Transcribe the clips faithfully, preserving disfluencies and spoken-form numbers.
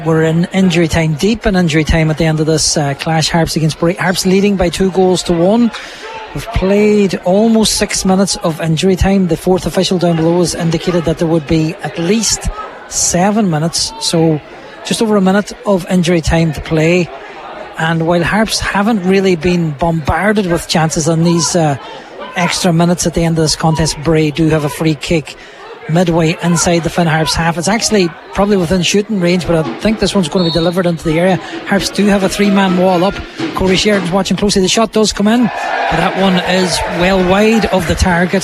We're in injury time, deep in injury time at the end of this uh, clash. Harps against Bray. Harps leading by two goals to one. We've played almost six minutes of injury time. The fourth official down below has indicated that there would be at least seven minutes. So just over a minute of injury time to play. And while Harps haven't really been bombarded with chances on these uh, extra minutes at the end of this contest, Bray do have a free kick midway inside the Finn Harps half. It's actually probably within shooting range, but I think this one's going to be delivered into the area. Harps do have a three-man wall up. Corey Sheridan's watching closely. The shot does come in, but that one is well wide of the target.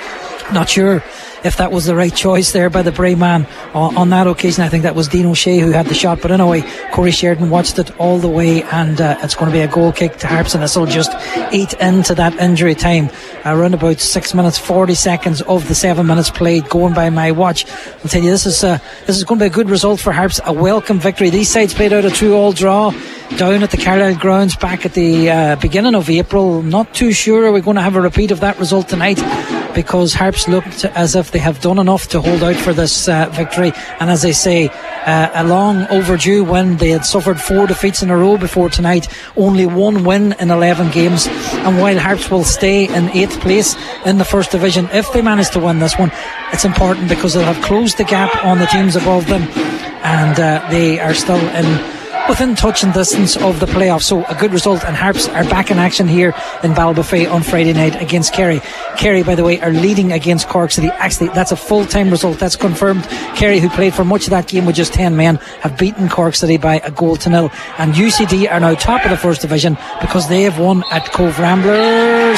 Not sure if that was the right choice there by the Bray man on, on that occasion. I think that was Dean O'Shea who had the shot, but anyway, Corey Sheridan watched it all the way, and uh, it's going to be a goal kick to Harps, and this will just eat into that injury time. Around about six minutes forty seconds of the seven minutes played going by my watch. I'll tell you, this is uh, this is going to be a good result for Harps, a welcome victory. These sides played out a two all draw down at the Carlisle grounds back at the uh, beginning of April. Not too sure are we going to have a repeat of that result tonight, because Harps looked as if they have done enough to hold out for this uh, victory, and as I say, uh, a long overdue win. They had suffered four defeats in a row before tonight, only one win in eleven games, and while Harps will stay in eighth place in the first division, if they manage to win this one, it's important because they'll have closed the gap on the teams above them, and uh, they are still in within touch and distance of the playoffs. So a good result, and Harps are back in action here in Ballybofey on Friday night against Kerry. Kerry, by the way, are leading against Cork City. Actually, that's a full-time result, that's confirmed. Kerry, who played for much of that game with just ten men, have beaten Cork City by a goal to nil, and U C D are now top of the first division because they have won at Cove Ramblers.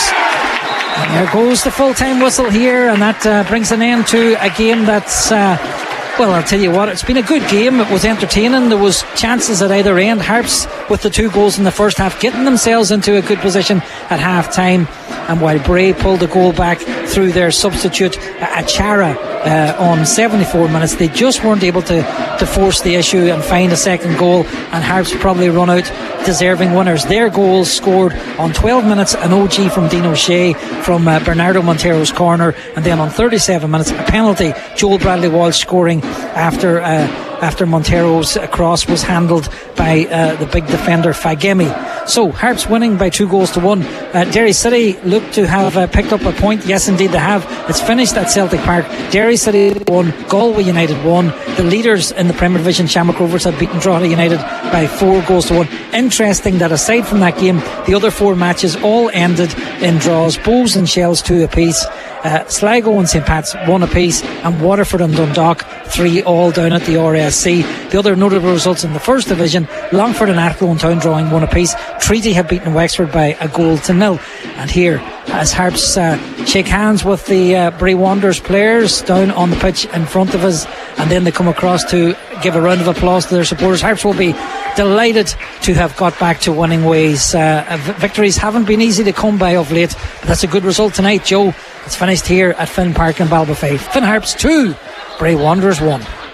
And there goes the full-time whistle here, and that uh, brings an end to a game that's uh, well, I'll tell you what, it's been a good game. It was entertaining. There was chances at either end. Harps with the two goals in the first half, getting themselves into a good position at half time, and while Bray pulled the goal back through their substitute Achara uh, on seventy-four minutes, they just weren't able to, to force the issue and find a second goal, and Harps probably run out deserving winners. Their goals scored on twelve minutes, an O G from Dean O'Shea from uh, Bernardo Montero's corner, and then on thirty-seven minutes a penalty, Joel Bradley Walsh scoring after uh, after Montero's cross was handled by uh, the big defender Fagemi. So Harps winning by two goals to one. uh, Derry City look to have uh, picked up a point. Yes indeed they have. It's finished at Celtic Park. Derry City won, Galway United won. The leaders in the Premier Division, Shamrock Rovers, have beaten Drogheda United by four goals to one. Interesting that aside from that game, the other four matches all ended in draws. Bows and Shells two apiece, uh, Sligo and St Pat's one apiece, and Waterford and Dundalk three all down at the R S C. The other notable results in the first division, Longford and Athlone Town drawing one apiece. Treaty have beaten Wexford by a goal to nil. And here, as Harps uh, shake hands with the uh, Bray Wanderers players down on the pitch in front of us, and then they come across to give a round of applause to their supporters, Harps will be delighted to have got back to winning ways. Uh, victories haven't been easy to come by of late, but that's a good result tonight, Joe. It's finished here at Finn Park in Ballybofey. Finn Harps two, Bray Wanderers one.